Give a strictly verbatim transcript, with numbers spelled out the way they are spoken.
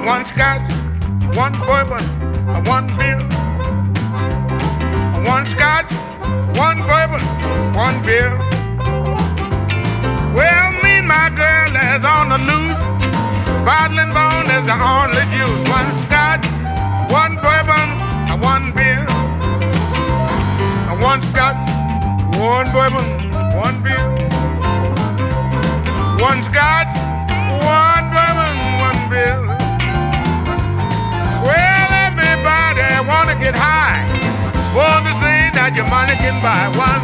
one scotch, one bourbon, one beer. One scotch, one bourbon, one beer. Well, me and my girl is on the loose. Bottle and bone is the only juice. One scotch, one bourbon, one beer. One scotch, one bourbon, one beer. One scotch, one bourbon, one beer. Well, everybody wanna get high. For the thing that your money can buy. One